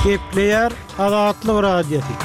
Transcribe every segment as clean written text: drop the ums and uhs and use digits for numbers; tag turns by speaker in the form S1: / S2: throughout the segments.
S1: Gepleyer Azatlyk Radiosu.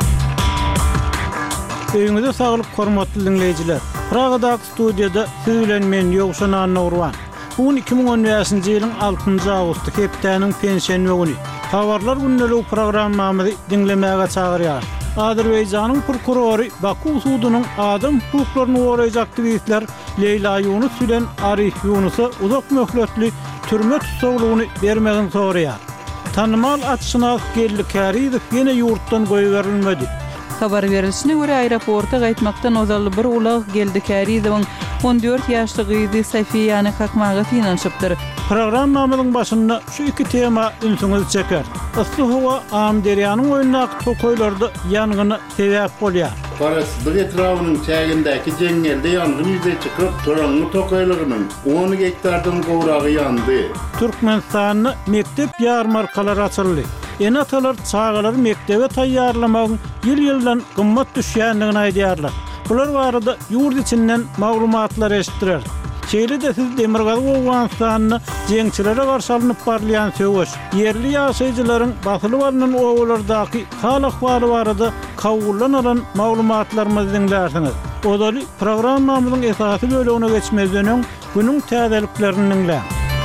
S1: Öňüňizde saglyk hormatly dinleýijiler. Pragadak studiýada siz bilen men Ýogşan Anurwan. Bugün 2015-nji ýylyň 6-njy awgusty hepdeniň pensiýa güni. Habarlar günnelik programmamyzy dinlemäge çagyrýar. Azerbaýjanyň prokurory Baku sudynyň adam hukuklaryny goraýjy aktivistler Leyla Yunus bilen Arif Yunus'a uzak möhletli türme tutsagyny bermegini soraýar. Tanımal atşynas Gelli Karizow ýene ýurtdan goýuberilmedi.
S2: Habar berilişine göre aeroporta gaýtmakdan ozaly bir ulag Gelli Karizowyň 14 ýaşly gyzy Safiýany kakmaga tinanşypdyr.
S1: Programmamyzyň başynda şu iki tema ünsüňizi çeker. Isly hawa Amderyanyň oýunak tokoýlarda ýangyny sebäp bolýar.
S3: Parasyzlyk etrawynyň çägindäki jeňelde ýangyn ýüze çykyp Torangy tokoýlygynyň 10 hektardan gowragy ýandy.
S1: Türkmenistanyň mektep ýarmarkalary açyldy. Enatalar çağalar mektebe taýýarlamak ýyl-ýyldan gymmat düşýändigini aýdýarlar. Bular barada ýurt içinden maglumatlar eşitdirer. Şeýle-de siz Demirgazy Owganystanyny jeňçilere garşy alynıp barlaýan söwüş, yerli ýaşaýjylaryň basyly baranyň owalardaky hal ahwaly barada kawullanaran maglumatlarymyzy dinlersiňiz. Odaly programmamyzyň esasy bölegine geçmezden günüň täzeliklerini dinleyin.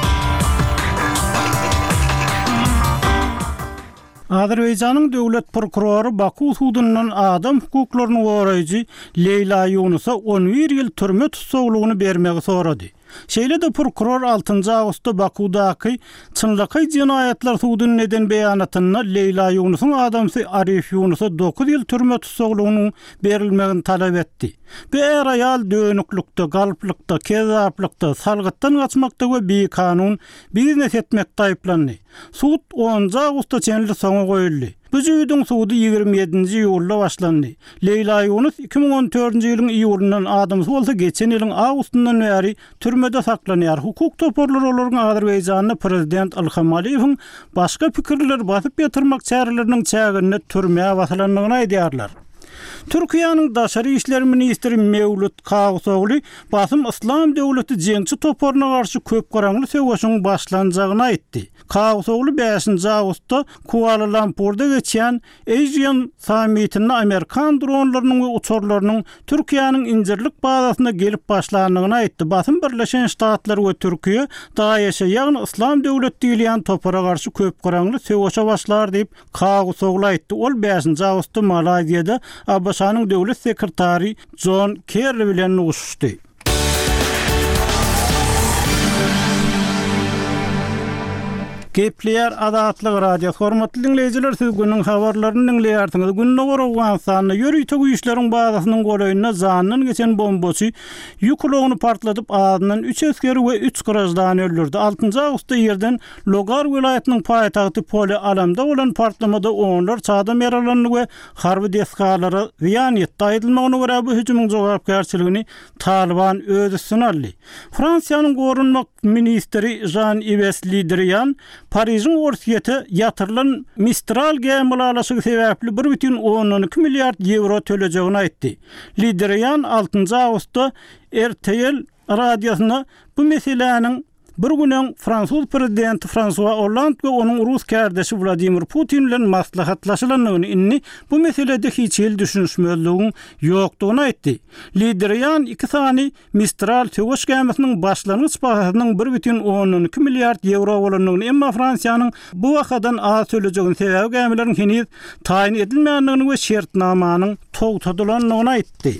S1: Azerbaýjanyň döwlet prokurory Baku sudynyň adam hukuklaryny goraýjy Leyla Yunus'a 11 ýyl türme tutsaglygyny bermegi sorady. Şeýle-de prokuror 6-njy awgustda Bakudaky çynlaky jinayatlar sudynyň neden beýanatyna Leyla Yunus'un adamsy Arif Yunus'a 9 ýyl türme tutsaglygynyň berilmegini talap etdi. Bir ayal dönüklükde, galplykda, kezaplykda, salgytdan gaçmakda we bir kanun biznes etmekde aýplandy. Sud 10-njy awgustda çenli soňa goýuldy. Bu jüýdüň sudy 27-nji ýylda başlandy. Leyla Yunus 2014-nji ýylyň iýulundan adamsy bolsa geçen ýylyň awgustundan bäri türmede saklanýar. Hukuk toporlary olaryň Azerbaýjanyň prezident Ilham Aliýewiň başga pikirler basyp ýatyrmak çäreleriniň çägine türmeye basylandygyny aýdýarlar. Türkiýanyň daşary işler ministri Mevlut Kawsogly basym İslam döwleti jeňçi toporyna garşy köp garangly söwüşiň başlanjagyny aýtdy. Kawsogly 5-nji awgustda Kuala Lumpurda geçen Asian Summit'inde Amerikan dronlarynyň we uçurlarynyň Türkiýanyň injirlik bazasyna gelip başlandygyny aýtdy. Basym Birleşen Ştatlar we Türkiýe daýeşe ýagny İslam döwleti diýilen topora garşy köp garangly söwüşe başlar diýip Kawsogly aýtdy. Ol 5-nji awgustda Malaziýada Abbasanyň döwlet sekretary John Kerry bilen uguşdy. Gepleyer Azatlyk Radiosu hormatly dinleýijiler, siz günüň habarlaryny dinleýärsiňiz. Günne Owganystanyň ýörüýte güýçleriň bazasynyň goraýyna zanyň geçen bombasy ýuklagyny partlatyp adynyň 3 askeri we 3 garajdany öldürdi. 6-njy awgustda ýerden Logar vilayatynyň paýtagty Poli Alamda bolan partlamada onlar çadam yaralandy we harby deskalary ziýan ýetdi. Aýdylmagyna görä bu hüjümyň jogapkärçiligini Taliban özü synaldy. Fransiýanyň gorunmak ministri Jean-Yves Le Drian Parysyň orsiýete ýatyrylan Mistral gemalaşygy sebäpli 1,12 milliard euro төлejegini aýtdy. Le Drian 6-njy awgustda RTL radiosyna bu meseleniň bir günden Fransuz prezidenti François Hollande we onuň Rus kardeşi Vladimir Putin bilen maslahatlaşylandygyny inni bu meselede hiç ýyl düşünşmezligiň ýokdugyny aýtdy. Le Drian 2 sany Mistral söwüş gemasynyň başlangyç bahasynyň 1,12 milliard euro bolandygyny, emma Fransiýanyň bu wagtdan az söylejegini sebäbi gemalary henüz taýin edilmeýändigini we şertnamanyň togtadylandygyny aýtdy.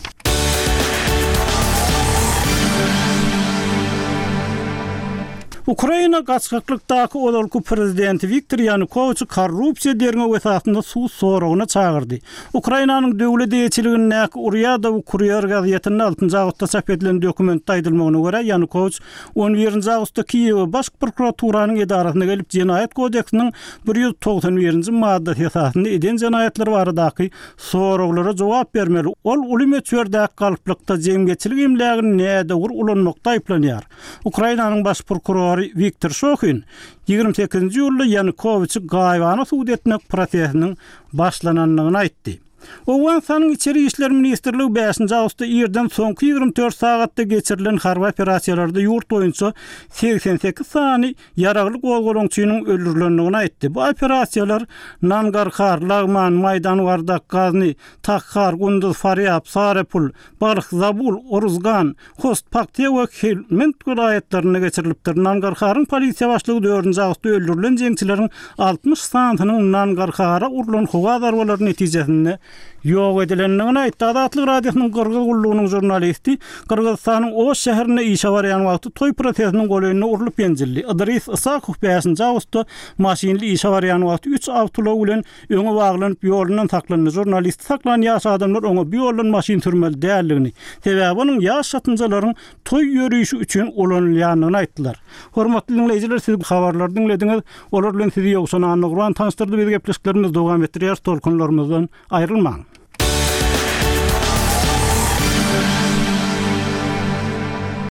S1: Ukraina gaçgaklykdaky odalky prezidenti Viktor Yanukovych korrupsiýa derine wesatynda suç soragyna çagyrdy. Ukrainanyň döwlet ýetçiliginiň näki Uryada we Kuryer gazetynyň 6-njy awgustda çap edilen dokumentde aýdylmagyna görä Yanukovych 11-nji awgustda Kiýew baş prokuraturasynyň edarasyna gelip Jenaýat kodeksiniň 191-nji maddasy esasynda eden jenaýatlar baradaky soraglara jogap bermeli. Ol ulymetçerdäki galyplykda jemgyçilik emlägini näde ulanmakda aýplanýar. Ukrainanyň baş prokurory Viktor Shokhin 28-nji ýylda Yanukovychy gaýbana suud etmek prosesiniň başlananlygyny aýtdy. Owensanyň içeri işler ministrligi 5-nji awgustda ýerden soňky 24 sagatda geçirilen harby operasiýalarda ýurt boýunça 88 sany ýaragly golgolaňçynyň öldürilendigini aýtdy. Bu operasiýalar Nangarhar, Lagman, Maýdan, Wardak, Gazny, Takhar, Gunduz, Faryab, Sarepul, Balyk, Zabul, Oruzgan, Khost, Paktiýa we Helmand vilayetlerine geçirilipdir. Nangarharyň polisiýa başlygy 4-nji awgustda öldürilen jeňçileriň 60 sanynyň Nangarhara urulan howa darbalary netijesinde ýok edilendigini aýtdy. Adatlyk radiosynyň Kyrgyz gullugynyň jurnalisti Kyrgyzstanyň o şäherine işe barýan wagty toý prosesiniň goleýine urulyp ýenjildi. Idris Isakow 5-nji awgustda maşinli işe barýan wagty 3 awtolog bilen öňe baglanyp ýolundan saklandy. Jurnalist saklan ýaş adamlar öňe bir ýoldan maşin sürmeli däldigini, sebäbi onuň ýaş satynjalaryň toý ýörüşi üçin ulanylýanyny aýtdylar. Hormatly dinleýijiler, siz bu habarlary dinlediňiz. Olar bilen sizi ýokşan anyk Qur'an tanıştyrdy. Biz gepleşiklerimiz dowam etdirýär. Tolkunlarymyzdan aýrylmaň.